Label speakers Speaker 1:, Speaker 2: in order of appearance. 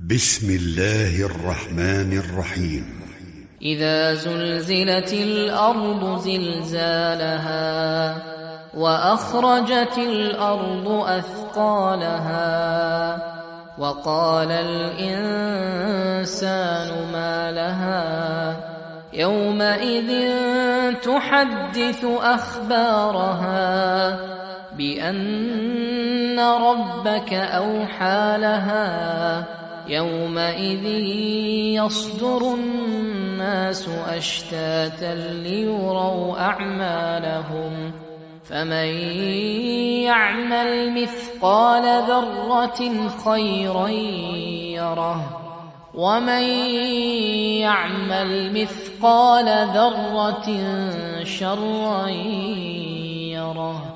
Speaker 1: بسم الله الرحمن الرحيم.
Speaker 2: إذا زلزلت الأرض زلزالها وأخرجت الأرض أثقالها وقال الإنسان ما لها يومئذ تحدث أخبارها بأن ربك أوحى لها يومئذ يصدر الناس أشتاتا ليروا أعمالهم فمن يعمل مثقال ذرة خيرا يره ومن يعمل مثقال ذرة شرا يره.